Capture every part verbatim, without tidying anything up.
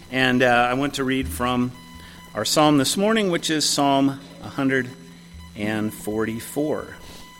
And uh, I want to read from our psalm this morning, which is Psalm one forty-four.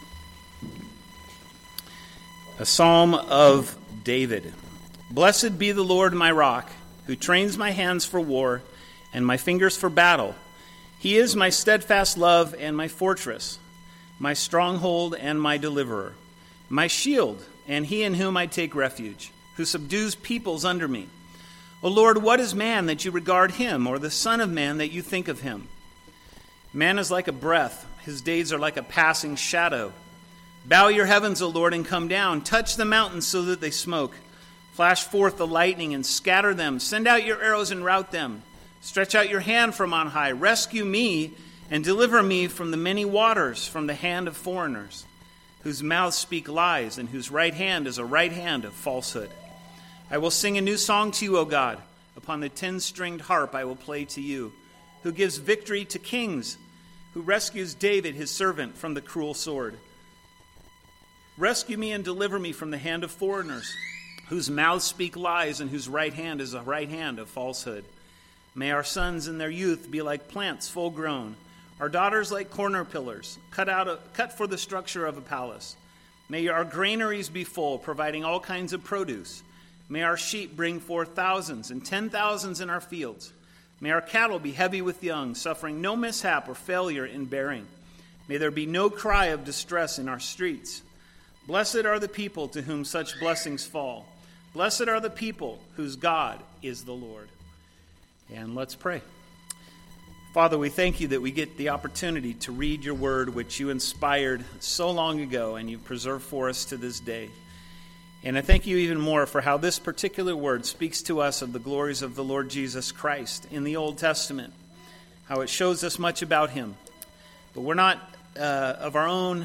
A psalm of David. Blessed be the Lord my rock, who trains my hands for war and my fingers for battle. He is my steadfast love and my fortress, my stronghold and my deliverer, my shield, and he in whom I take refuge, who subdues peoples under me. O Lord, what is man that you regard him, or the son of man that you think of him? Man is like a breath, his days are like a passing shadow. Bow your heavens, O Lord, and come down. Touch the mountains so that they smoke. Flash forth the lightning and scatter them. Send out your arrows and rout them. Stretch out your hand from on high. Rescue me and deliver me from the many waters, from the hand of foreigners, whose mouths speak lies and whose right hand is a right hand of falsehood. I will sing a new song to you, O God. Upon the ten-stringed harp I will play to you, who gives victory to kings, who rescues David, his servant, from the cruel sword. Rescue me and deliver me from the hand of foreigners, whose mouths speak lies and whose right hand is a right hand of falsehood. May our sons in their youth be like plants full grown, our daughters like corner pillars, cut out a, cut for the structure of a palace. May our granaries be full, providing all kinds of produce. May our sheep bring forth thousands and ten thousands in our fields. May our cattle be heavy with young, suffering no mishap or failure in bearing. May there be no cry of distress in our streets. Blessed are the people to whom such blessings fall. Blessed are the people whose God is the Lord. And let's pray. Father, we thank you that we get the opportunity to read your word, which you inspired so long ago and you preserve for us to this day. And I thank you even more for how this particular word speaks to us of the glories of the Lord Jesus Christ in the Old Testament, how it shows us much about him. But we're not uh, of our own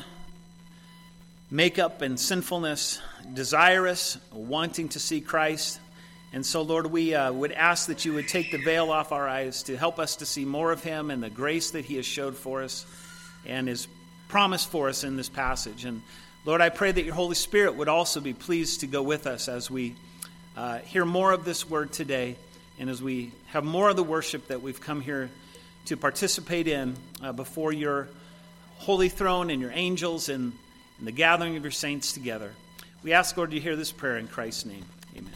makeup and sinfulness, desirous, wanting to see Christ. And so, Lord, we uh, would ask that you would take the veil off our eyes to help us to see more of him and the grace that he has showed for us and his promise for us in this passage. And Lord, I pray that your Holy Spirit would also be pleased to go with us as we uh, hear more of this word today and as we have more of the worship that we've come here to participate in uh, before your holy throne and your angels and, and the gathering of your saints together. We ask, Lord, you hear this prayer in Christ's name. Amen.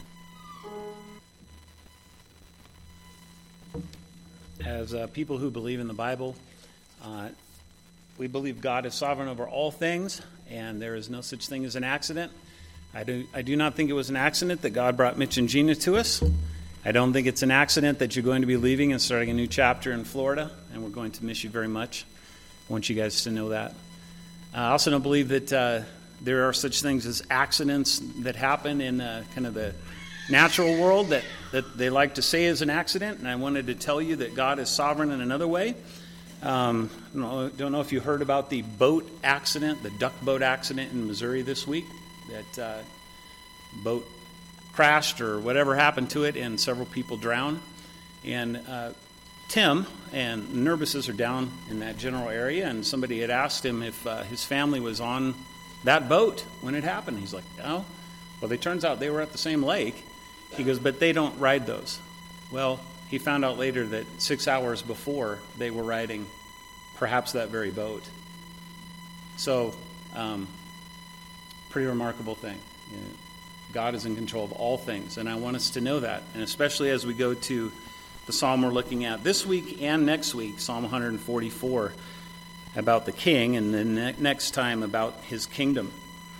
As uh, people who believe in the Bible, uh, we believe God is sovereign over all things, and there is no such thing as an accident. I do, I do not think it was an accident that God brought Mitch and Gina to us. I don't think it's an accident that you're going to be leaving and starting a new chapter in Florida, and we're going to miss you very much. I want you guys to know that. I also don't believe that uh, there are such things as accidents that happen in uh, kind of the natural world that, that they like to say is an accident, and I wanted to tell you that God is sovereign in another way. Um, I don't know, don't know if you heard about the boat accident, the duck boat accident in Missouri this week. That uh, boat crashed or whatever happened to it, and several people drowned. And uh, Tim and Nerbuses are down in that general area, and somebody had asked him if uh, his family was on that boat when it happened. He's like, no. Well, it turns out they were at the same lake. He goes, but they don't ride those. Well, he found out later that six hours before they were riding perhaps that very boat. So, um, pretty remarkable thing. You know, God is in control of all things, and I want us to know that, and especially as we go to the psalm we're looking at this week and next week, Psalm one forty-four, about the king, and then ne- next time about his kingdom.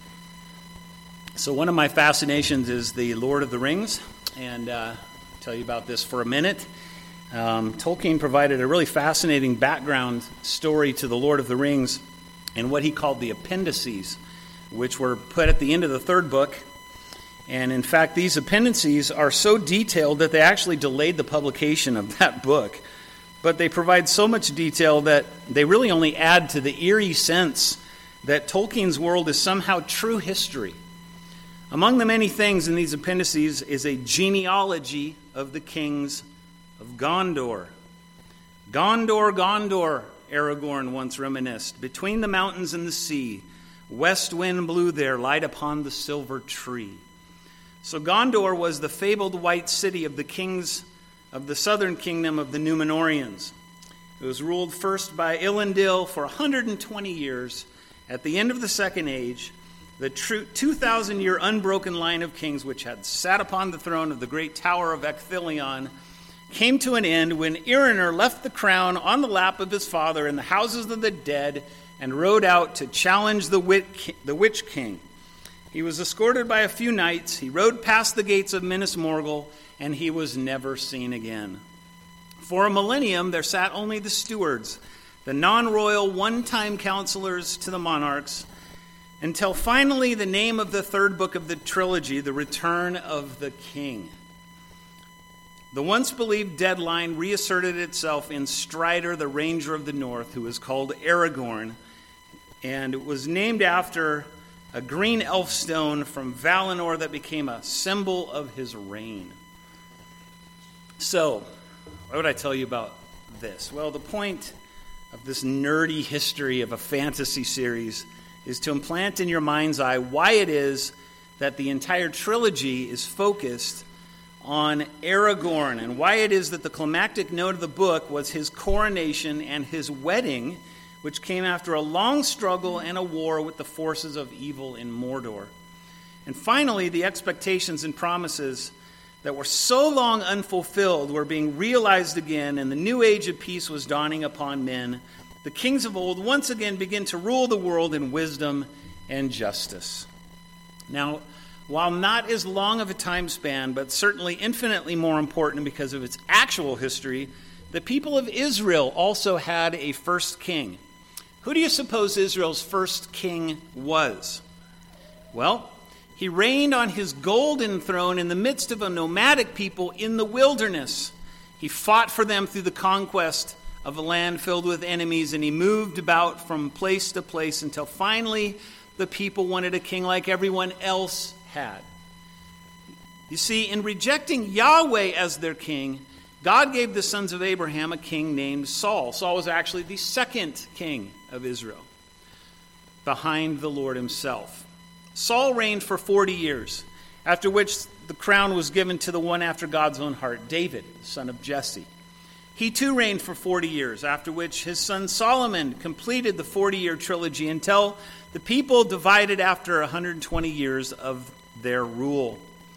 So one of my fascinations is the Lord of the Rings, and uh, I'll tell you about this for a minute. Um, Tolkien provided a really fascinating background story to the Lord of the Rings and what he called the appendices, which were put at the end of the third book. And in fact, these appendices are so detailed that they actually delayed the publication of that book. But they provide so much detail that they really only add to the eerie sense that Tolkien's world is somehow true history. Among the many things in these appendices is a genealogy of the kings of Gondor. Gondor, Gondor, Aragorn once reminisced. Between the mountains and the sea, west wind blew there, light upon the silver tree. So Gondor was the fabled white city of the kings of the southern kingdom of the Númenóreans. It was ruled first by Elendil for one hundred twenty years. At the end of the Second Age, the two thousand year unbroken line of kings which had sat upon the throne of the great tower of Ecthelion came to an end when Erenor left the crown on the lap of his father in the houses of the dead and rode out to challenge the Witch King. He was escorted by a few knights. He rode past the gates of Minas Morgul, and he was never seen again. For a millennium, there sat only the stewards, the non-royal one-time counselors to the monarchs, until finally the name of the third book of the trilogy, The Return of the King. The once-believed deadline reasserted itself in Strider, the Ranger of the North, who was called Aragorn, and it was named after a green elf stone from Valinor that became a symbol of his reign. So, what would I tell you about this? Well, the point of this nerdy history of a fantasy series is to implant in your mind's eye why it is that the entire trilogy is focused on Aragorn, and why it is that the climactic note of the book was his coronation and his wedding, which came after a long struggle and a war with the forces of evil in Mordor. And finally, the expectations and promises that were so long unfulfilled were being realized again, and the new age of peace was dawning upon men. The kings of old once again begin to rule the world in wisdom and justice. Now, while not as long of a time span, but certainly infinitely more important because of its actual history, the people of Israel also had a first king. Who do you suppose Israel's first king was? Well, he reigned on his golden throne in the midst of a nomadic people in the wilderness. He fought for them through the conquest of a land filled with enemies, and he moved about from place to place until finally the people wanted a king like everyone else had. You see, in rejecting Yahweh as their king, God gave the sons of Abraham a king named Saul. Saul was actually the second king of Israel, behind the Lord himself. Saul reigned for forty years, after which the crown was given to the one after God's own heart, David, the son of Jesse. He too reigned for forty years, after which his son Solomon completed the forty-year trilogy until the people divided after one hundred twenty years of their rule.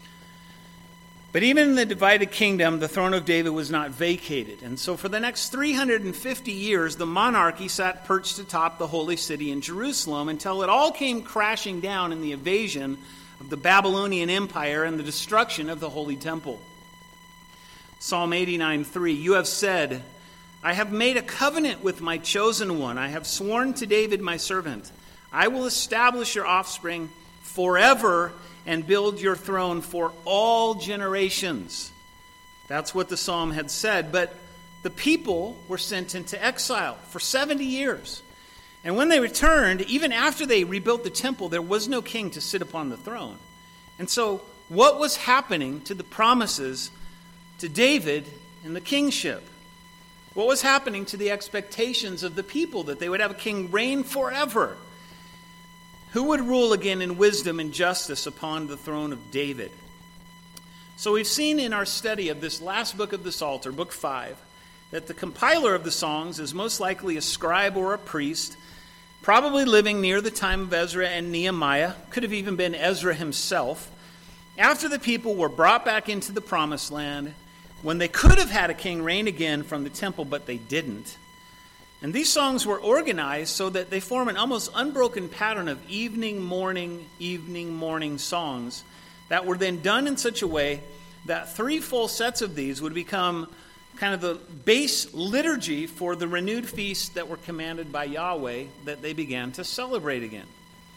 But even in the divided kingdom, the throne of David was not vacated. And so for the next three hundred fifty years, the monarchy sat perched atop the holy city in Jerusalem until it all came crashing down in the invasion of the Babylonian Empire and the destruction of the Holy Temple. Psalm eighty-nine three, "You have said, I have made a covenant with my chosen one. I have sworn to David my servant. I will establish your offspring forever and build your throne for all generations." That's what the psalm had said. But the people were sent into exile for seventy years. And when they returned, even after they rebuilt the temple, there was no king to sit upon the throne. And so what was happening to the promises to David in the kingship? What was happening to the expectations of the people that they would have a king reign forever? Who would rule again in wisdom and justice upon the throne of David? So we've seen in our study of this last book of the Psalter, book five, that the compiler of the songs is most likely a scribe or a priest, probably living near the time of Ezra and Nehemiah, could have even been Ezra himself, after the people were brought back into the promised land, when they could have had a king reign again from the temple, but they didn't. And these songs were organized so that they form an almost unbroken pattern of evening, morning, evening, morning songs that were then done in such a way that three full sets of these would become kind of the base liturgy for the renewed feasts that were commanded by Yahweh that they began to celebrate again.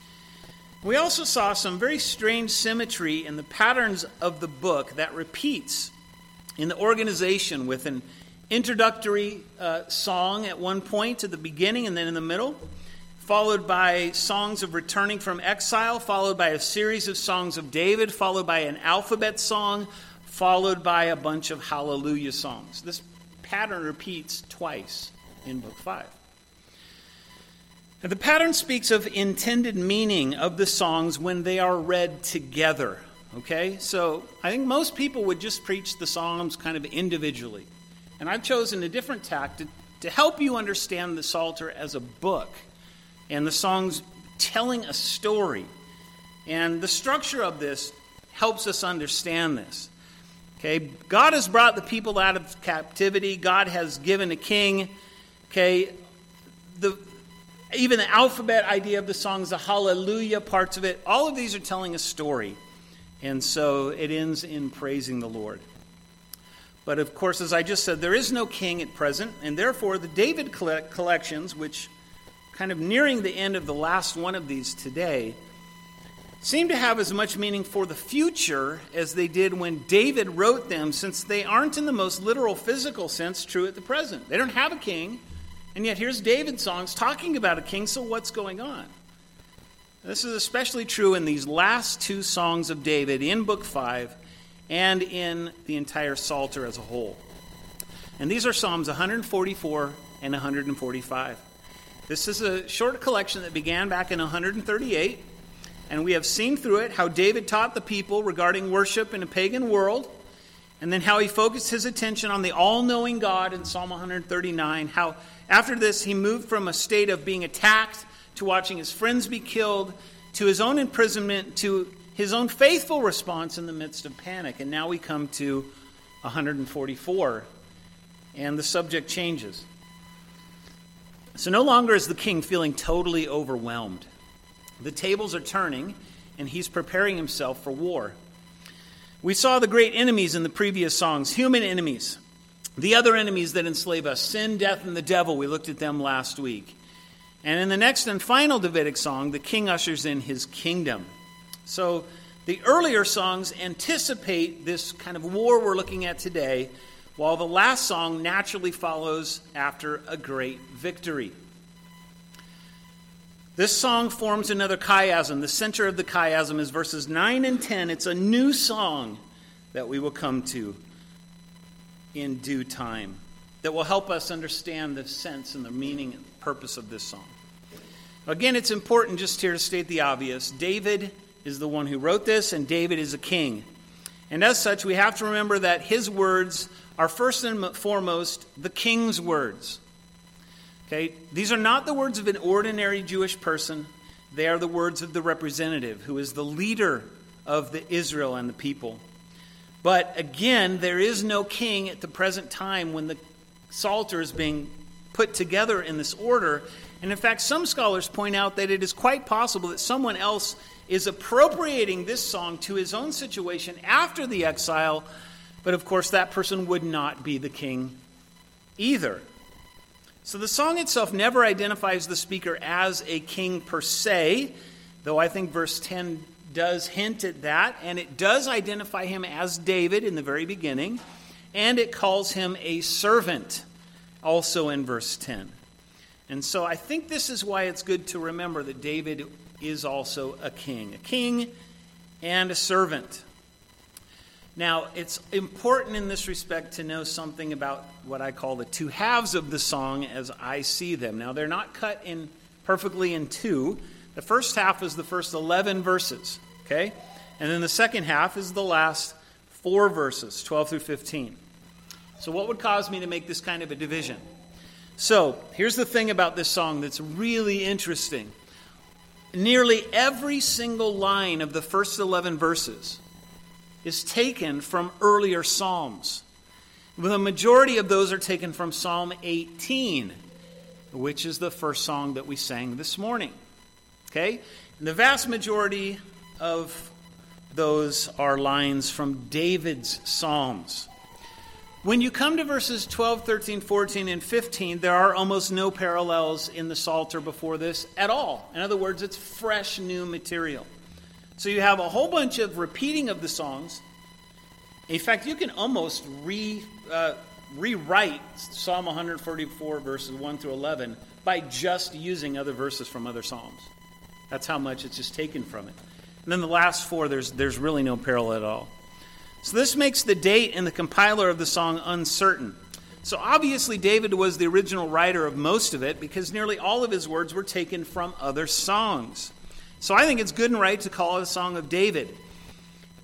We also saw some very strange symmetry in the patterns of the book that repeats in the organization with an introductory uh, song at one point at the beginning and then in the middle, followed by songs of returning from exile, followed by a series of songs of David, followed by an alphabet song, followed by a bunch of hallelujah songs. This pattern repeats twice in book five. Now, the pattern speaks of intended meaning of the songs when they are read together. okay? So I think most people would just preach the Psalms kind of individually. And I've chosen a different tack to, to help you understand the Psalter as a book and the songs telling a story. And the structure of this helps us understand this. Okay, God has brought the people out of captivity. God has given a king. Okay, the even the alphabet idea of the songs, the hallelujah parts of it, all of these are telling a story. And so it ends in praising the Lord. But of course, as I just said, there is no king at present, and therefore the David collections, which kind of nearing the end of the last one of these today, seem to have as much meaning for the future as they did when David wrote them, since they aren't in the most literal physical sense true at the present. They don't have a king, and yet here's David's songs talking about a king, so what's going on? This is especially true in these last two songs of David in Book five and in the entire Psalter as a whole. And these are Psalms one forty-four and one forty-five. This is a short collection that began back in one thirty-eight, and we have seen through it how David taught the people regarding worship in a pagan world, and then how he focused his attention on the all-knowing God in Psalm one thirty-nine, how after this he moved from a state of being attacked to watching his friends be killed, to his own imprisonment, to his own faithful response in the midst of panic. And now we come to one forty-four, and the subject changes. So no longer is the king feeling totally overwhelmed. The tables are turning, and he's preparing himself for war. We saw the great enemies in the previous songs, human enemies, the other enemies that enslave us, sin, death, and the devil. We looked at them last week. And in the next and final Davidic song, the king ushers in his kingdom. So the earlier songs anticipate this kind of war we're looking at today, while the last song naturally follows after a great victory. This song forms another chiasm. The center of the chiasm is verses nine and ten. It's a new song that we will come to in due time that will help us understand the sense and the meaning and purpose of this song. Again, it's important just here to state the obvious. David is the one who wrote this, and David is a king. And as such, we have to remember that his words are first and foremost the king's words. Okay, these are not the words of an ordinary Jewish person. They are the words of the representative, who is the leader of the Israel and the people. But again, there is no king at the present time when the Psalter is being put together in this order. And in fact, some scholars point out that it is quite possible that someone else is appropriating this song to his own situation after the exile. But of course, that person would not be the king either. So the song itself never identifies the speaker as a king per se, though I think verse ten does hint at that, and it does identify him as David in the very beginning, and it calls him a servant also in verse ten. And so I think this is why it's good to remember that David is also a king, a king and a servant. Now, it's important in this respect to know something about what I call the two halves of the song as I see them. Now, they're not cut in perfectly in two. The first half is the first eleven verses, okay? And then the second half is the last four verses, twelve through fifteen. So what would cause me to make this kind of a division? So, here's the thing about this song that's really interesting. Nearly every single line of the first eleven verses is taken from earlier psalms. The majority of those are taken from Psalm eighteen, which is the first song that we sang this morning. Okay? And the vast majority of those are lines from David's psalms. When you come to verses twelve, thirteen, fourteen, and fifteen, there are almost no parallels in the Psalter before this at all. In other words, it's fresh new material. So you have a whole bunch of repeating of the songs. In fact, you can almost re, uh, rewrite Psalm one forty-four verses one through eleven by just using other verses from other psalms. That's how much it's just taken from it. And then the last four, there's there's really no parallel at all. So this makes the date and the compiler of the song uncertain. So obviously David was the original writer of most of it because nearly all of his words were taken from other songs. So I think it's good and right to call it a song of David.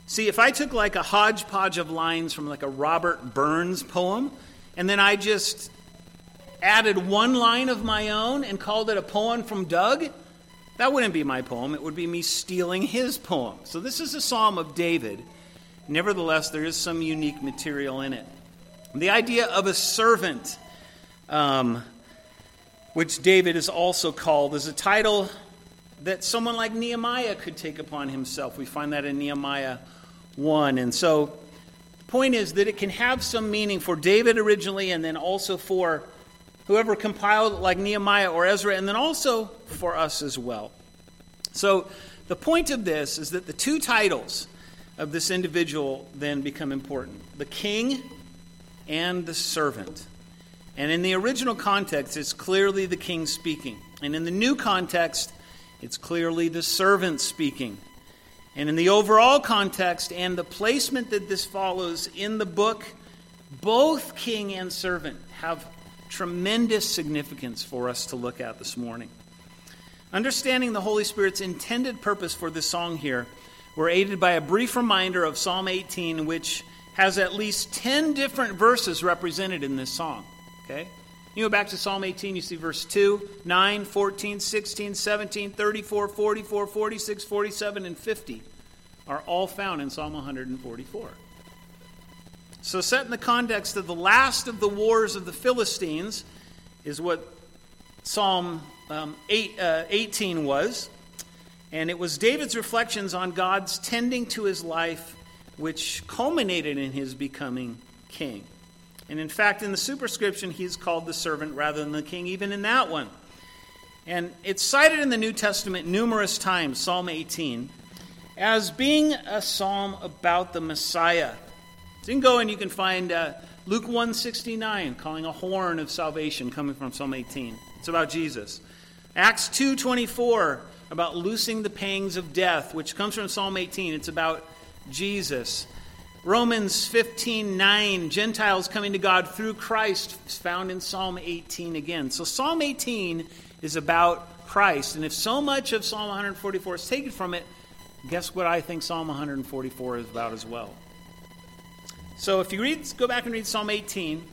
See, if I took like a hodgepodge of lines from like a Robert Burns poem, and then I just added one line of my own and called it a poem from Doug, that wouldn't be my poem. It would be me stealing his poem. So this is a psalm of David. Nevertheless, there is some unique material in it. The idea of a servant, um, which David is also called, is a title that someone like Nehemiah could take upon himself. We find that in Nehemiah one. And so the point is that it can have some meaning for David originally, and then also for whoever compiled it, like Nehemiah or Ezra, and then also for us as well. So the point of this is that the two titles of this individual then become important: the king and the servant. And in the original context, it's clearly the king speaking. And in the new context, it's clearly the servant speaking. And in the overall context and the placement that this follows in the book, both king and servant have tremendous significance for us to look at this morning. Understanding the Holy Spirit's intended purpose for this song here, we're aided by a brief reminder of Psalm eighteen, which has at least ten different verses represented in this song. Okay? You go back to Psalm eighteen, you see verse two, nine, fourteen, sixteen, seventeen, thirty-four, forty-four, forty-six, forty-seven, and fifty are all found in Psalm one forty-four. So set in the context of the last of the wars of the Philistines is what Psalm um, eight, uh, eighteen was. And it was David's reflections on God's tending to his life, which culminated in his becoming king. And in fact, in the superscription, he's called the servant rather than the king, even in that one. And it's cited in the New Testament numerous times, Psalm eighteen, as being a psalm about the Messiah. So you can go and you can find uh, Luke one sixty-nine, calling a horn of salvation coming from Psalm eighteen. It's about Jesus. Acts two twenty-four, about loosing the pangs of death, which comes from Psalm eighteen. It's about Jesus. Romans fifteen nine, Gentiles coming to God through Christ, is found in Psalm eighteen again. So Psalm eighteen is about Christ. And if so much of Psalm one forty-four is taken from it, guess what I think Psalm one forty-four is about as well. So if you read, go back and read Psalm eighteen,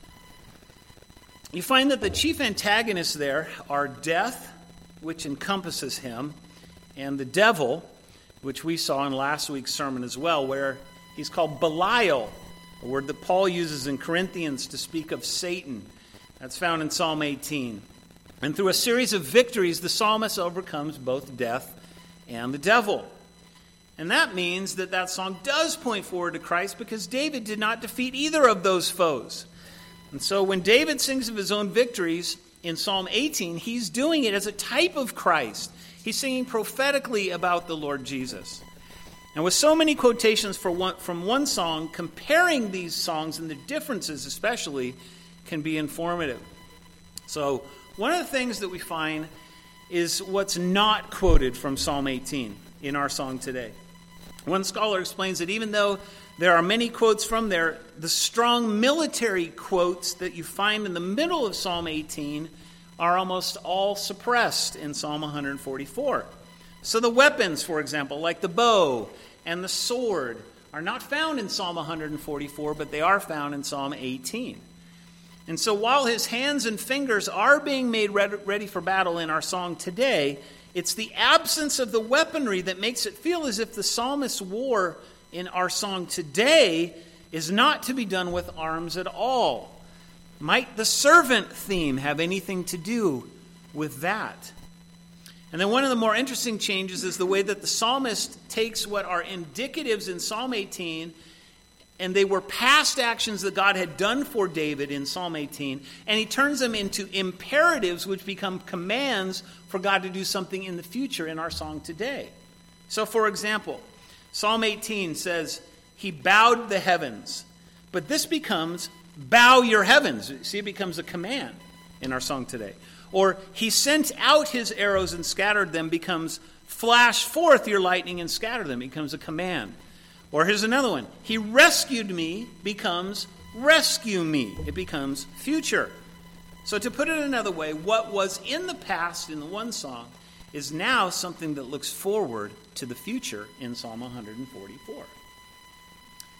you find that the chief antagonists there are death, which encompasses him, and the devil, which we saw in last week's sermon as well, where he's called Belial, a word that Paul uses in Corinthians to speak of Satan. That's found in Psalm eighteen. And through a series of victories, the psalmist overcomes both death and the devil. And that means that that song does point forward to Christ, because David did not defeat either of those foes. And so when David sings of his own victories in Psalm eighteen, he's doing it as a type of Christ. He's singing prophetically about the Lord Jesus. And with so many quotations for one, from one song, comparing these songs and the differences especially can be informative. So one of the things that we find is what's not quoted from Psalm eighteen in our song today. One scholar explains that even though there are many quotes from there, the strong military quotes that you find in the middle of Psalm eighteen are almost all suppressed in Psalm one forty-four. So the weapons, for example, like the bow and the sword, are not found in Psalm one forty-four, but they are found in Psalm eighteen. And so while his hands and fingers are being made ready for battle in our song today, it's the absence of the weaponry that makes it feel as if the psalmist's war in our song today is not to be done with arms at all. Might the servant theme have anything to do with that? And then one of the more interesting changes is the way that the psalmist takes what are indicatives in Psalm eighteen, and they were past actions that God had done for David in Psalm eighteen, and he turns them into imperatives which become commands for God to do something in the future in our song today. So for example, Psalm eighteen says, he bowed the heavens. But this becomes, bow your heavens. See, it becomes a command in our song today. Or, he sent out his arrows and scattered them becomes, flash forth your lightning and scatter them. It becomes a command. Or here's another one. He rescued me becomes, rescue me. It becomes future. So to put it another way, what was in the past in the one song is now something that looks forward to the future in Psalm one forty-four.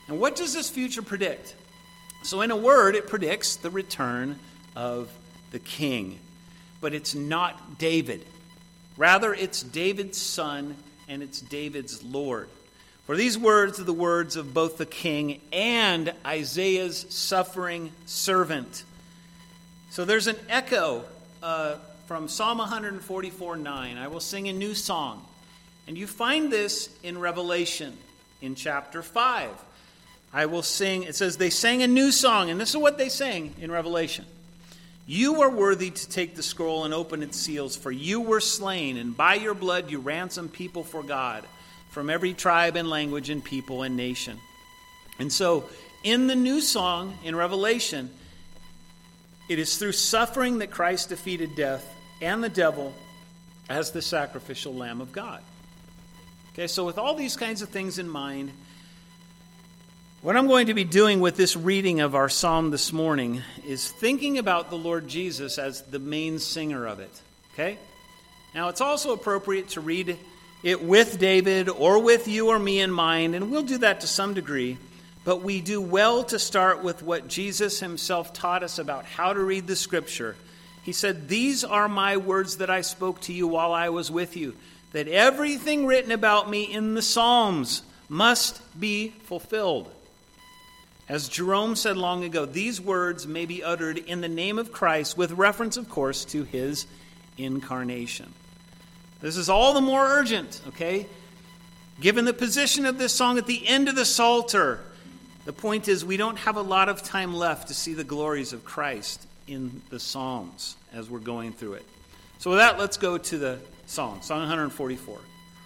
And what does this future predict? So in a word, it predicts the return of the king. But it's not David. Rather, it's David's son and it's David's Lord. For these words are the words of both the king and Isaiah's suffering servant. So there's an echo uh, from Psalm one forty-four nine. I will sing a new song. And you find this in Revelation in chapter five. I will sing, it says they sang a new song, and this is what they sang in Revelation. You are worthy to take the scroll and open its seals, for you were slain, and by your blood you ransomed people for God, from every tribe and language and people and nation. And so, in the new song in Revelation, it is through suffering that Christ defeated death and the devil as the sacrificial Lamb of God. Okay, so with all these kinds of things in mind, what I'm going to be doing with this reading of our psalm this morning is thinking about the Lord Jesus as the main singer of it. Okay? Now, it's also appropriate to read it with David or with you or me in mind, and we'll do that to some degree. But we do well to start with what Jesus himself taught us about how to read the Scripture. He said, "These are my words that I spoke to you while I was with you, that everything written about me in the Psalms must be fulfilled." As Jerome said long ago, these words may be uttered in the name of Christ, with reference, of course, to his incarnation. This is all the more urgent, okay? Given the position of this song at the end of the Psalter, the point is we don't have a lot of time left to see the glories of Christ in the Psalms as we're going through it. So with that, let's go to the song, Song one forty-four.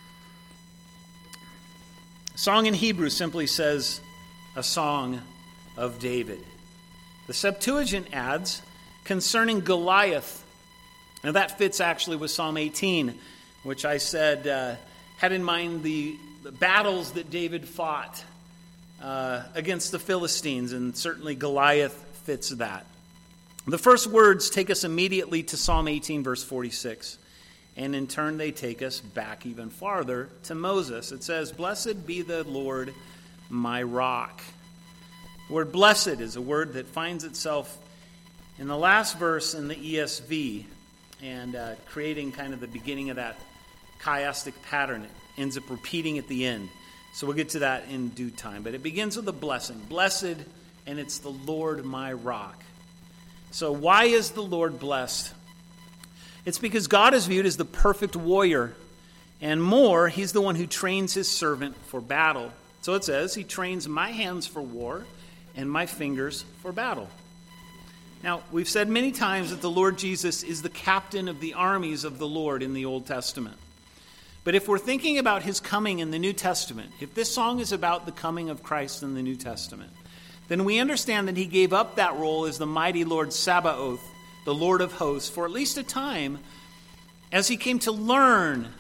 Song in Hebrew simply says, a song of David. The Septuagint adds, concerning Goliath. Now that fits actually with Psalm eighteen, which I said uh, had in mind the, the battles that David fought uh, against the Philistines, and certainly Goliath fits that. The first words take us immediately to Psalm eighteen, verse forty-six. And in turn, they take us back even farther to Moses. It says, "Blessed be the Lord, my rock." The word blessed is a word that finds itself in the last verse in the E S V, and uh, creating kind of the beginning of that chiastic pattern. It ends up repeating at the end. So we'll get to that in due time. But it begins with a blessing. Blessed, and it's the Lord my rock. So why is the Lord blessed? It's because God is viewed as the perfect warrior. And more, he's the one who trains his servant for battle. So it says, he trains my hands for war and my fingers for battle. Now, we've said many times that the Lord Jesus is the captain of the armies of the Lord in the Old Testament. But if we're thinking about his coming in the New Testament, if this song is about the coming of Christ in the New Testament, then we understand that he gave up that role as the mighty Lord Sabaoth, the Lord of hosts, for at least a time, as he came to learn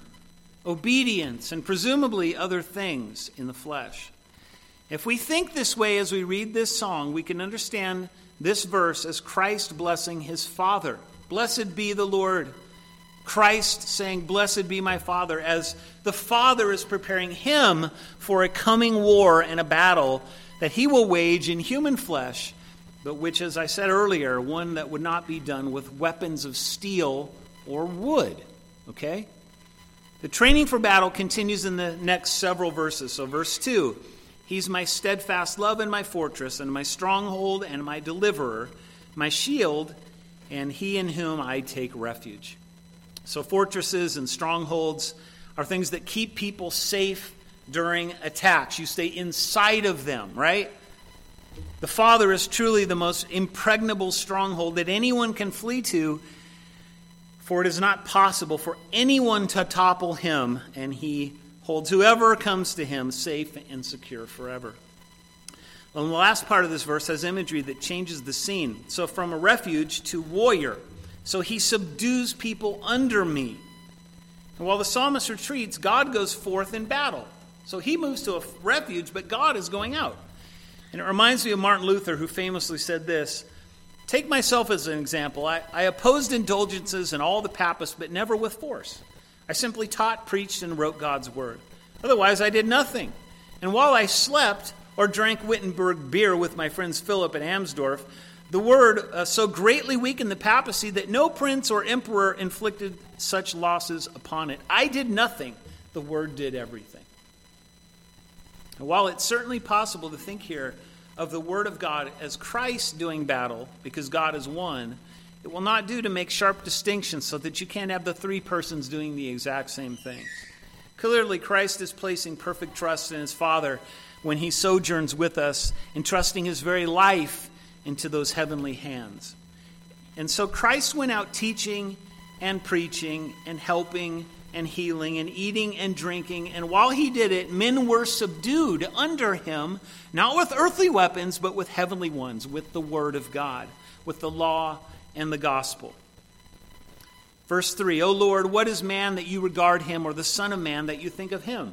obedience and presumably other things in the flesh. If we think this way as we read this song, we can understand this verse as Christ blessing his Father. Blessed be the Lord. Christ saying, "Blessed be my Father," as the Father is preparing him for a coming war and a battle that he will wage in human flesh, but which, as I said earlier, one that would not be done with weapons of steel or wood. Okay? The training for battle continues in the next several verses. So verse two, he's my steadfast love and my fortress and my stronghold and my deliverer, my shield, and he in whom I take refuge. So fortresses and strongholds are things that keep people safe during attacks. You stay inside of them, right? The Father is truly the most impregnable stronghold that anyone can flee to, for it is not possible for anyone to topple him, and he holds whoever comes to him safe and secure forever. Well, the last part of this verse has imagery that changes the scene. So from a refuge to warrior. So he subdues people under me. And while the psalmist retreats, God goes forth in battle. So he moves to a refuge, but God is going out. And it reminds me of Martin Luther, who famously said this, "Take myself as an example. I, I opposed indulgences and all the papists, but never with force. I simply taught, preached, and wrote God's word. Otherwise, I did nothing. And while I slept, or drank Wittenberg beer with my friends Philip and Amsdorf. The word uh, so greatly weakened the papacy that no prince or emperor inflicted such losses upon it. I did nothing. The word did everything. And while it's certainly possible to think here of the word of God as Christ doing battle, because God is one, it will not do to make sharp distinctions so that you can't have the three persons doing the exact same thing. Clearly, Christ is placing perfect trust in his Father when he sojourns with us, entrusting his very life into those heavenly hands. And so Christ went out teaching and preaching and helping and healing and eating and drinking. And while he did it, men were subdued under him, not with earthly weapons, but with heavenly ones, with the word of God, with the law and the gospel. Verse three, O Lord, what is man that you regard him, or the son of man that you think of him?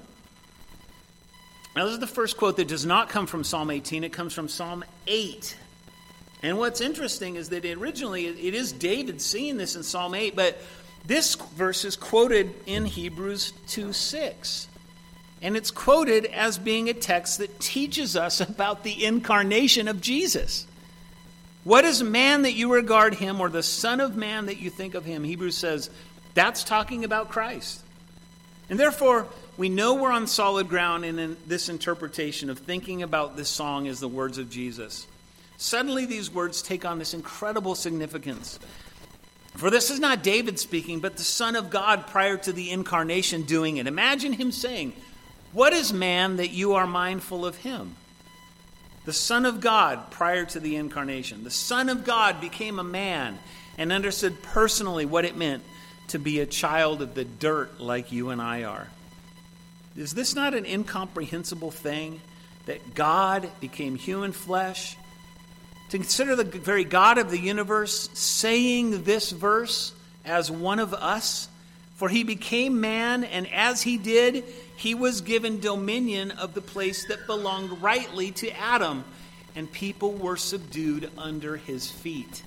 Now, this is the first quote that does not come from Psalm eighteen. It comes from Psalm eight. And what's interesting is that originally it is David saying this in Psalm eight, but this verse is quoted in Hebrews two six. And it's quoted as being a text that teaches us about the incarnation of Jesus. What is man that you regard him, or the son of man that you think of him? Hebrews says that's talking about Christ. And therefore, we know we're on solid ground in this interpretation of thinking about this song as the words of Jesus. Suddenly these words take on this incredible significance. For this is not David speaking, but the Son of God prior to the incarnation doing it. Imagine him saying, what is man that you are mindful of him? The Son of God prior to the incarnation. The Son of God became a man and understood personally what it meant to be a child of the dirt like you and I are. Is this not an incomprehensible thing? That God became human flesh? To consider the very God of the universe saying this verse as one of us? For he became man, and as he did, he was given dominion of the place that belonged rightly to Adam, and people were subdued under his feet.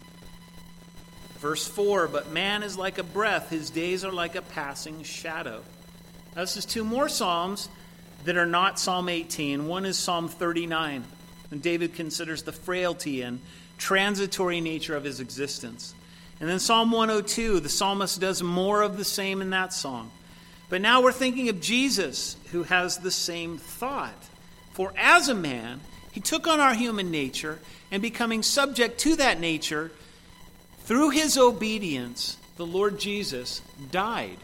Verse four, but man is like a breath, his days are like a passing shadow. Now, this is two more Psalms that are not Psalm eighteen. One is Psalm thirty-nine, and David considers the frailty and transitory nature of his existence. And then Psalm one oh two, the psalmist does more of the same in that song. But now we're thinking of Jesus, who has the same thought. For as a man, he took on our human nature, and becoming subject to that nature, through his obedience, the Lord Jesus died.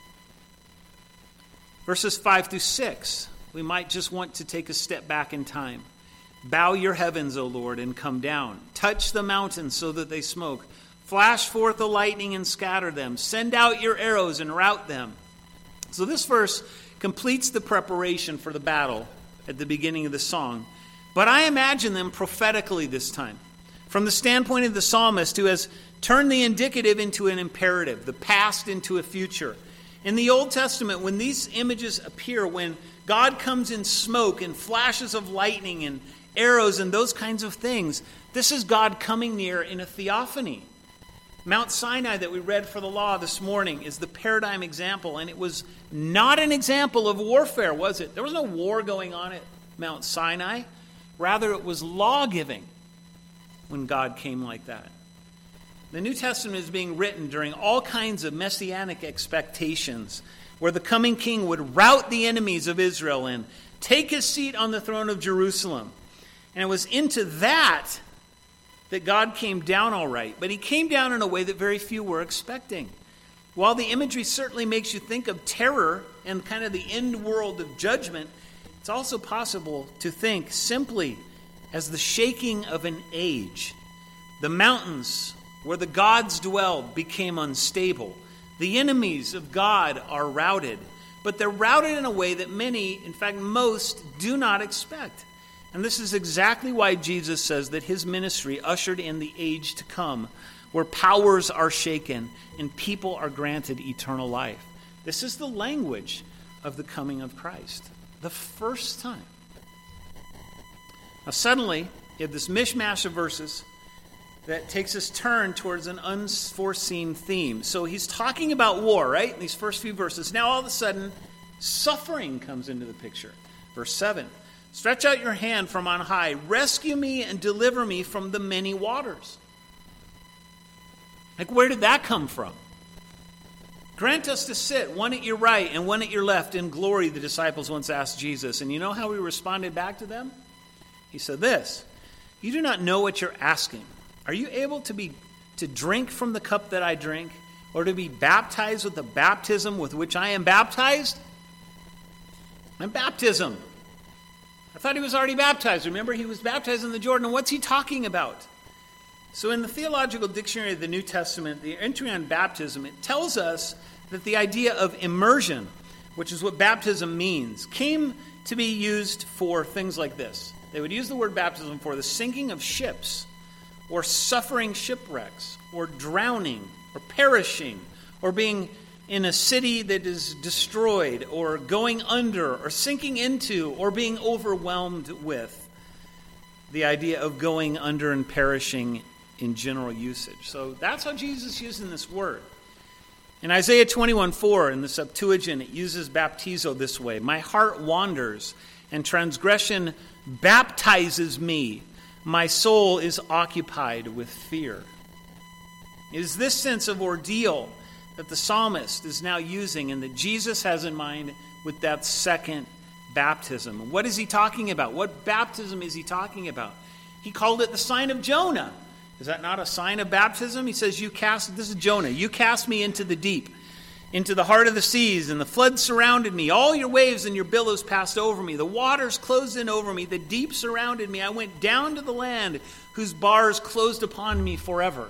Verses five through six, we might just want to take a step back in time. Bow your heavens, O Lord, and come down. Touch the mountains so that they smoke. Flash forth the lightning and scatter them. Send out your arrows and rout them. So this verse completes the preparation for the battle at the beginning of the song. But I imagine them prophetically this time, from the standpoint of the psalmist who has turned the indicative into an imperative, the past into a future. In the Old Testament, when these images appear, when God comes in smoke and flashes of lightning and arrows and those kinds of things, this is God coming near in a theophany. Mount Sinai that we read for the law this morning is the paradigm example, and it was not an example of warfare, was it? There was no war going on at Mount Sinai. Rather, it was law-giving when God came like that. The New Testament is being written during all kinds of messianic expectations, where the coming king would rout the enemies of Israel and take his seat on the throne of Jerusalem. And it was into that that God came down all right. But he came down in a way that very few were expecting. While the imagery certainly makes you think of terror and kind of the end world of judgment, it's also possible to think simply as the shaking of an age. The mountains where the gods dwelled became unstable. The enemies of God are routed, but they're routed in a way that many, in fact most, do not expect. And this is exactly why Jesus says that his ministry ushered in the age to come, where powers are shaken and people are granted eternal life. This is the language of the coming of Christ, the first time. Now suddenly, you have this mishmash of verses that takes us turn towards an unforeseen theme. So he's talking about war, right? In these first few verses. Now all of a sudden, suffering comes into the picture. Verse seven. Stretch out your hand from on high. Rescue me and deliver me from the many waters. Like, where did that come from? Grant us to sit, one at your right and one at your left, in glory, the disciples once asked Jesus. And you know how he responded back to them? He said this, you do not know what you're asking. Are you able to be to drink from the cup that I drink, or to be baptized with the baptism with which I am baptized? My baptism. I thought he was already baptized. Remember, he was baptized in the Jordan. And what's he talking about? So in the Theological Dictionary of the New Testament, the entry on baptism, it tells us that the idea of immersion, which is what baptism means, came to be used for things like this. They would use the word baptism for the sinking of ships, or suffering shipwrecks, or drowning, or perishing, or being in a city that is destroyed, or going under, or sinking into, or being overwhelmed with. The idea of going under and perishing in general usage. So that's how Jesus using this word. In Isaiah twenty-one four, in the Septuagint, it uses baptizo this way. My heart wanders, and transgression baptizes me. My soul is occupied with fear. It is this sense of ordeal that the psalmist is now using and that Jesus has in mind with that second baptism. What is he talking about? What baptism is he talking about? He called it the sign of Jonah. Is that not a sign of baptism? He says, "You cast," this is Jonah, "you cast me into the deep, into the heart of the seas, and the flood surrounded me. All your waves and your billows passed over me. The waters closed in over me. The deep surrounded me. I went down to the land whose bars closed upon me forever."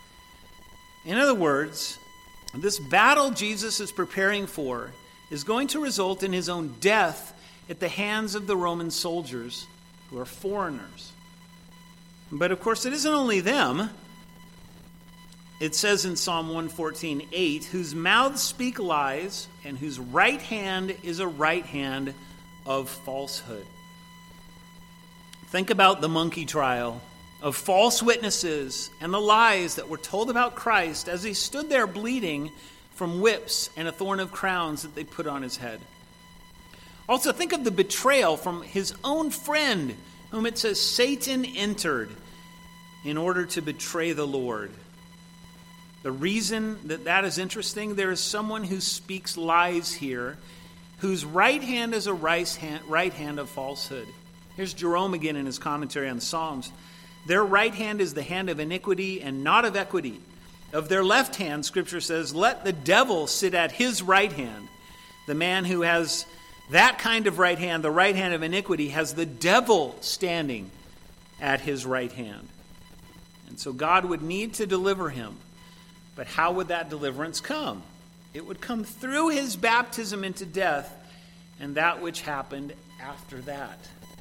In other words, this battle Jesus is preparing for is going to result in his own death at the hands of the Roman soldiers who are foreigners. But of course, it isn't only them. It says in Psalm one fourteen eight, whose mouths speak lies, and whose right hand is a right hand of falsehood. Think about the monkey trial of false witnesses and the lies that were told about Christ as he stood there bleeding from whips and a thorn of crowns that they put on his head. Also, think of the betrayal from his own friend, whom it says Satan entered in order to betray the Lord. The reason that that is interesting, there is someone who speaks lies here, whose right hand is a right hand, right hand of falsehood. Here's Jerome again in his commentary on the Psalms. Their right hand is the hand of iniquity and not of equity. Of their left hand, Scripture says, let the devil sit at his right hand. The man who has that kind of right hand, the right hand of iniquity, has the devil standing at his right hand. And so God would need to deliver him. But how would that deliverance come? It would come through his baptism into death and that which happened after that.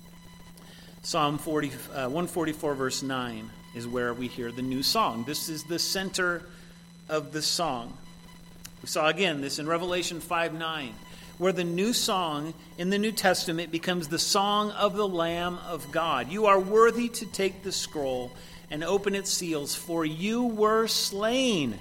Psalm forty, uh, one forty-four verse nine is where we hear the new song. This is the center of the song. We saw again this in Revelation five nine, where the new song in the New Testament becomes the song of the Lamb of God. You are worthy to take the scroll and open its seals, for you were slain.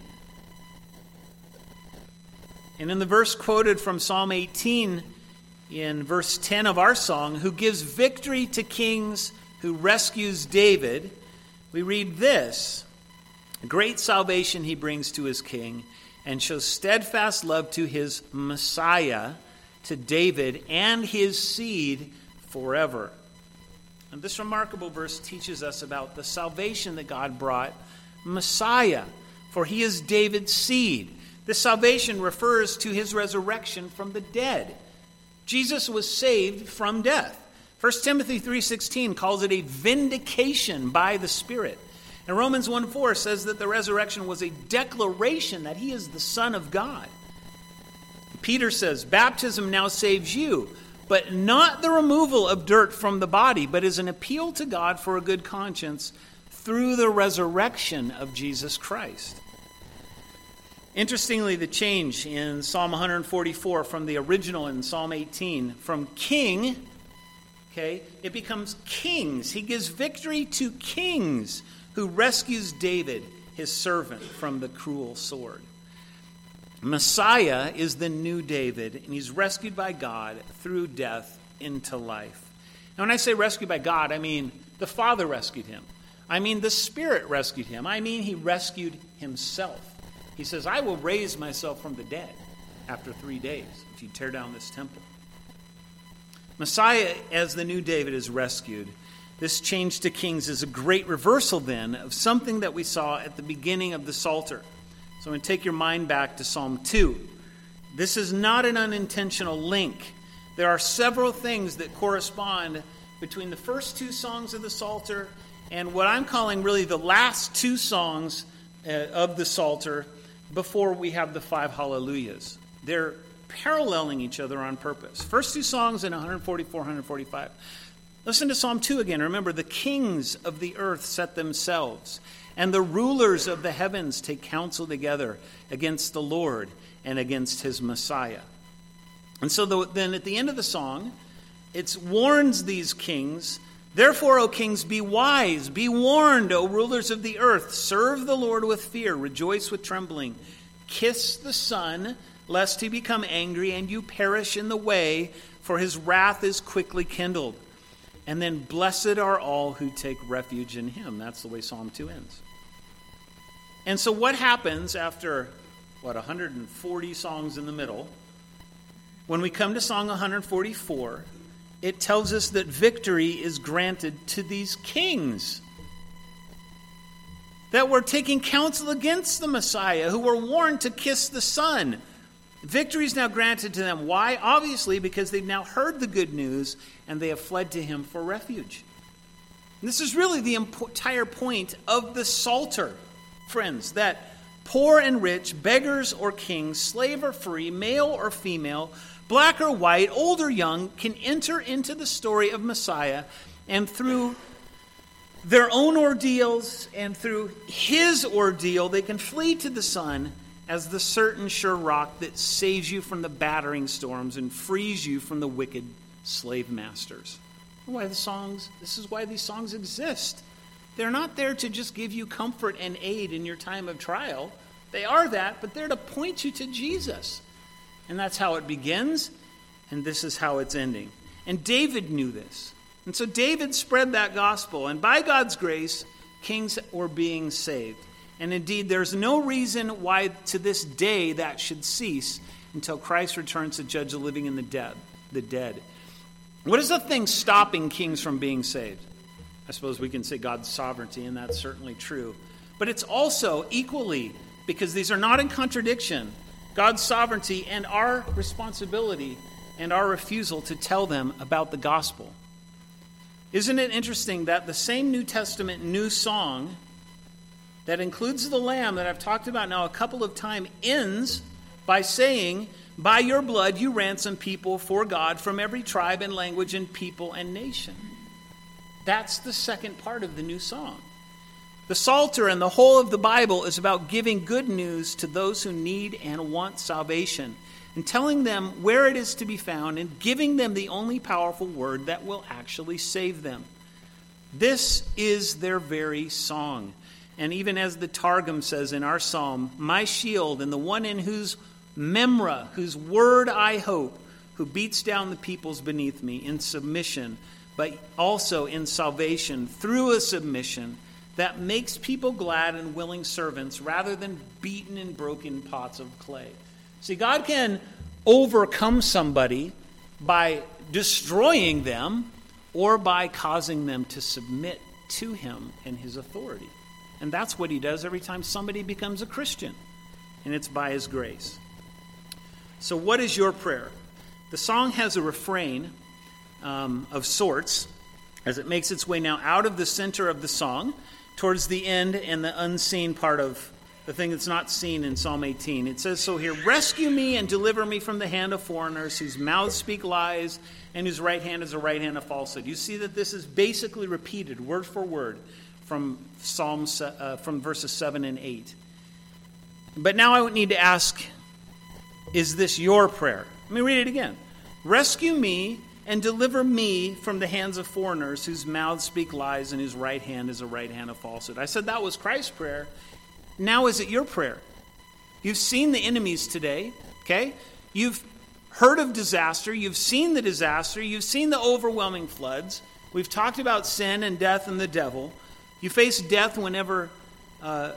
And in the verse quoted from Psalm eighteen, in verse ten of our song, who gives victory to kings, who rescues David, we read this: great salvation he brings to his king, and shows steadfast love to his Messiah, to David and his seed forever. And this remarkable verse teaches us about the salvation that God brought Messiah, for he is David's seed. This salvation refers to his resurrection from the dead. Jesus was saved from death. First Timothy three sixteen calls it a vindication by the Spirit. And Romans one four says that the resurrection was a declaration that he is the Son of God. Peter says, baptism now saves you, but not the removal of dirt from the body, but is an appeal to God for a good conscience through the resurrection of Jesus Christ. Interestingly, the change in Psalm one forty-four from the original in Psalm eighteen, from king, okay, it becomes kings. He gives victory to kings, who rescues David, his servant, from the cruel sword. Messiah is the new David, and he's rescued by God through death into life. Now, when I say rescued by God, I mean the Father rescued him. I mean the Spirit rescued him. I mean he rescued himself. He says, I will raise myself from the dead after three days if you tear down this temple. Messiah, as the new David, is rescued. This change to kings is a great reversal, then, of something that we saw at the beginning of the Psalter. So I'm going to take your mind back to Psalm two. This is not an unintentional link. There are several things that correspond between the first two songs of the Psalter and what I'm calling really the last two songs uh, of the Psalter before we have the five hallelujahs. They're paralleling each other on purpose. First two songs in one forty-four, one forty-five. Listen to Psalm two again. Remember, the kings of the earth set themselves, and the rulers of the heavens take counsel together against the Lord and against his Messiah. And so the, then at the end of the song, it warns these kings, therefore, O kings, be wise, be warned, O rulers of the earth, serve the Lord with fear, rejoice with trembling, kiss the Son, lest he become angry and you perish in the way, for his wrath is quickly kindled. And then, blessed are all who take refuge in him. That's the way Psalm two ends. And so what happens after, what, one hundred forty songs in the middle? When we come to Song one forty-four, it tells us that victory is granted to these kings that were taking counsel against the Messiah, who were warned to kiss the Son. Victory is now granted to them. Why? Obviously, because they've now heard the good news and they have fled to him for refuge. And this is really the entire point of the Psalter, friends, that poor and rich, beggars or kings, slave or free, male or female, black or white, old or young, can enter into the story of Messiah, and through their own ordeals and through his ordeal, they can flee to the Son as the certain sure rock that saves you from the battering storms and frees you from the wicked slave masters. Why the songs? This is why these songs exist. They're not there to just give you comfort and aid in your time of trial. They are that, but they're to point you to Jesus. And that's how it begins, and this is how it's ending. And David knew this. And so David spread that gospel, and by God's grace, kings were being saved. And indeed, there's no reason why to this day that should cease until Christ returns to judge the living and the dead. The dead. What is the thing stopping kings from being saved? I suppose we can say God's sovereignty, and that's certainly true. But it's also equally, because these are not in contradiction, God's sovereignty and our responsibility and our refusal to tell them about the gospel. Isn't it interesting that the same New Testament new song that includes the Lamb that I've talked about now a couple of times ends by saying, by your blood you ransom people for God from every tribe and language and people and nation. That's the second part of the new song. The Psalter and the whole of the Bible is about giving good news to those who need and want salvation, and telling them where it is to be found, and giving them the only powerful word that will actually save them. This is their very song. And even as the Targum says in our psalm, my shield and the one in whose memra, whose word I hope, who beats down the peoples beneath me in submission, but also in salvation through a submission that makes people glad and willing servants rather than beaten and broken pots of clay. See, God can overcome somebody by destroying them or by causing them to submit to him and his authority. And that's what he does every time somebody becomes a Christian. And it's by his grace. So what is your prayer? The song has a refrain um, of sorts as it makes its way now out of the center of the song towards the end and the unseen part of the thing that's not seen in Psalm eighteen. It says so here, rescue me and deliver me from the hand of foreigners whose mouths speak lies and whose right hand is a right hand of falsehood. You see that this is basically repeated word for word from Psalms, uh, from verses seven and eight. But now I would need to ask, is this your prayer? Let me read it again. Rescue me and deliver me from the hands of foreigners whose mouths speak lies and whose right hand is a right hand of falsehood. I said that was Christ's prayer. Now is it your prayer? You've seen the enemies today, okay? You've heard of disaster. You've seen the disaster. You've seen the overwhelming floods. We've talked about sin and death and the devil. You face death whenever, uh,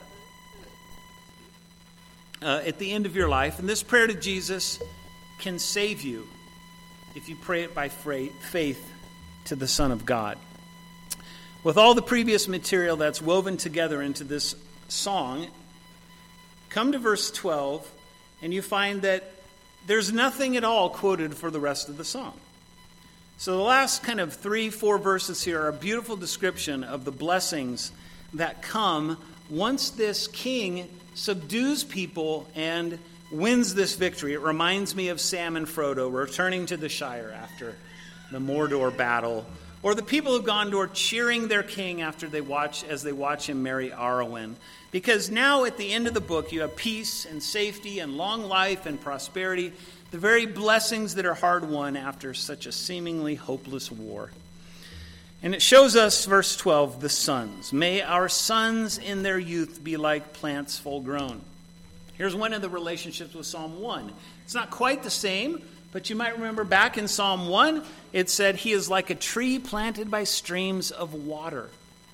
uh, at the end of your life. And this prayer to Jesus can save you if you pray it by faith to the Son of God. With all the previous material that's woven together into this song, come to verse twelve, and you find that there's nothing at all quoted for the rest of the song. So the last kind of three, four verses here are a beautiful description of the blessings that come once this king subdues people and wins this victory. It reminds me of Sam and Frodo returning to the Shire after the Mordor battle, or the people of Gondor cheering their king after they watch as they watch him marry Arwen. Because now at the end of the book you have peace and safety and long life and prosperity, the very blessings that are hard won after such a seemingly hopeless war. And it shows us, verse twelve, the sons. May our sons in their youth be like plants full grown. Here's one of the relationships with Psalm one. It's not quite the same, but you might remember back in Psalm one, it said, he is like a tree planted by streams of water.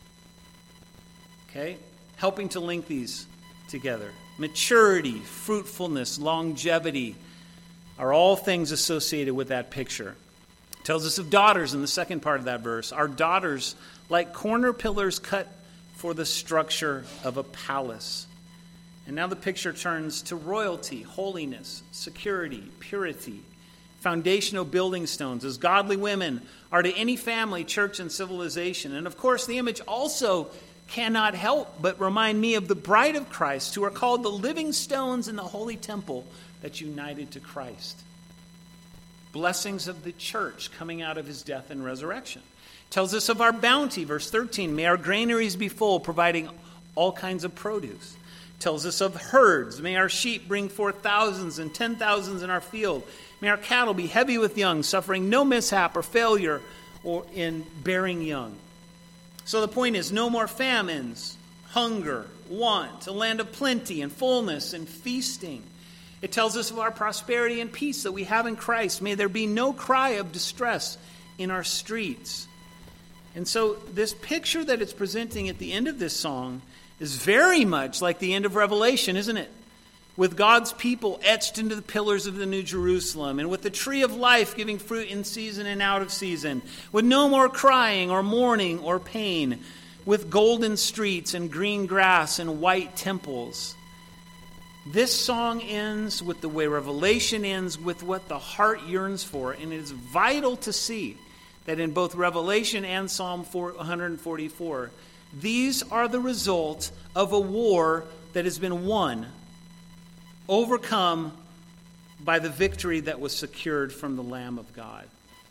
Okay? Helping to link these together. Maturity, fruitfulness, longevity are all things associated with that picture. It tells us of daughters in the second part of that verse. Our daughters, like corner pillars cut for the structure of a palace. And now the picture turns to royalty, holiness, security, purity, foundational building stones, as godly women are to any family, church, and civilization. And of course, the image also cannot help but remind me of the bride of Christ, who are called the living stones in the holy temple that's united to Christ. Blessings of the church coming out of his death and resurrection. Tells us of our bounty, verse thirteen. May our granaries be full, providing all kinds of produce. Tells us of herds. May our sheep bring forth thousands and ten thousands in our field. May our cattle be heavy with young, suffering no mishap or failure or in bearing young. So the point is, no more famines, hunger, want, a land of plenty and fullness and feasting. It tells us of our prosperity and peace that we have in Christ. May there be no cry of distress in our streets. And so this picture that it's presenting at the end of this song is very much like the end of Revelation, isn't it? With God's people etched into the pillars of the New Jerusalem, and with the tree of life giving fruit in season and out of season, with no more crying or mourning or pain, with golden streets and green grass and white temples. This song ends with the way Revelation ends, with what the heart yearns for, and it is vital to see that in both Revelation and Psalm one forty-four, these are the result of a war that has been won, overcome by the victory that was secured from the Lamb of God.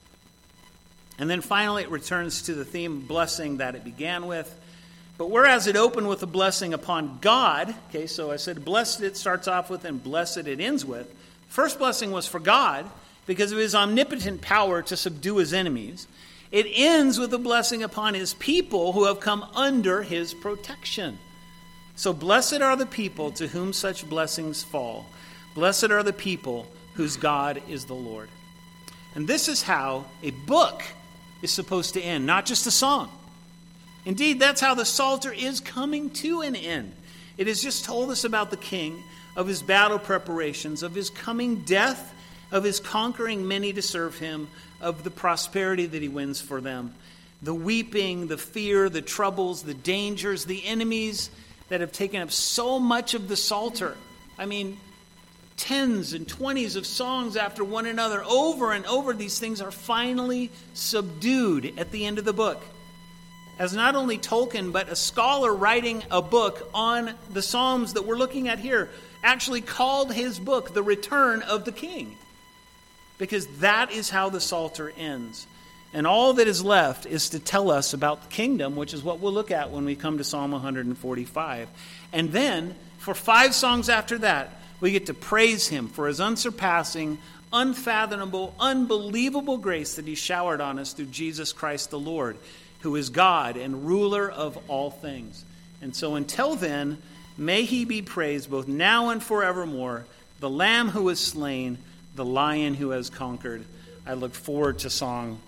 And then finally it returns to the theme of blessing that it began with. But whereas it opened with a blessing upon God, okay, so I said blessed it starts off with and blessed it ends with. First blessing was for God because of his omnipotent power to subdue his enemies. It ends with a blessing upon his people who have come under his protection. So blessed are the people to whom such blessings fall. Blessed are the people whose God is the Lord. And this is how a book is supposed to end, not just a song. Indeed, that's how the Psalter is coming to an end. It has just told us about the king, of his battle preparations, of his coming death, of his conquering many to serve him, of the prosperity that he wins for them, the weeping, the fear, the troubles, the dangers, the enemies that have taken up so much of the Psalter. I mean, tens and twenties of songs after one another, over and over, these things are finally subdued at the end of the book. As not only Tolkien, but a scholar writing a book on the Psalms that we're looking at here actually called his book The Return of the King. Because that is how the Psalter ends. And all that is left is to tell us about the kingdom, which is what we'll look at when we come to Psalm one forty-five. And then, for five songs after that, we get to praise him for his unsurpassing, unfathomable, unbelievable grace that he showered on us through Jesus Christ the Lord, who is God and ruler of all things. And so until then, may he be praised both now and forevermore, the Lamb who was slain, the Lion who has conquered. I look forward to song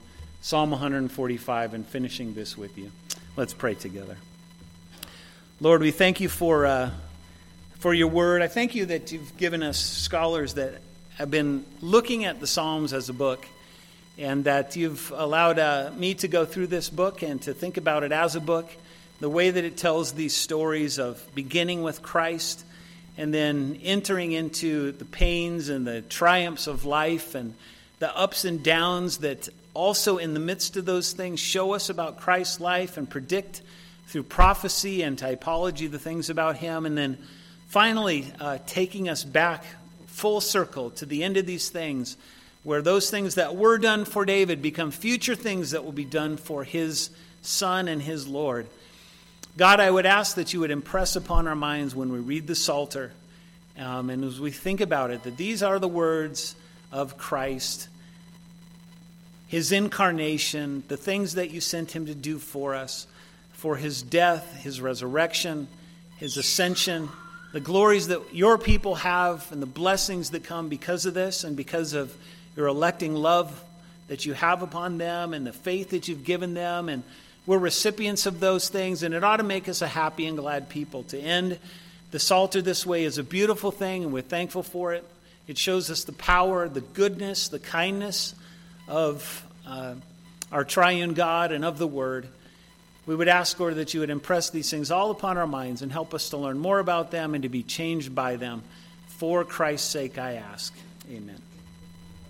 Psalm one forty-five and finishing this with you. Let's pray together. Lord, we thank you for uh, for your word. I thank you that you've given us scholars that have been looking at the Psalms as a book, and that you've allowed uh, me to go through this book and to think about it as a book, the way that it tells these stories of beginning with Christ and then entering into the pains and the triumphs of life and the ups and downs that also in the midst of those things show us about Christ's life and predict through prophecy and typology the things about him, and then finally uh, taking us back full circle to the end of these things, where those things that were done for David become future things that will be done for his Son and his Lord. God, I would ask that you would impress upon our minds when we read the Psalter, um, and as we think about it, that these are the words of Christ, his incarnation, the things that you sent him to do for us, for his death, his resurrection, his ascension, the glories that your people have and the blessings that come because of this and because of your electing love that you have upon them and the faith that you've given them. And we're recipients of those things, and it ought to make us a happy and glad people. To end the Psalter this way is a beautiful thing, and we're thankful for it. It shows us the power, the goodness, the kindness of uh, our triune God and of the Word. We would ask, Lord, that you would impress these things all upon our minds and help us to learn more about them and to be changed by them. For Christ's sake, I ask. Amen.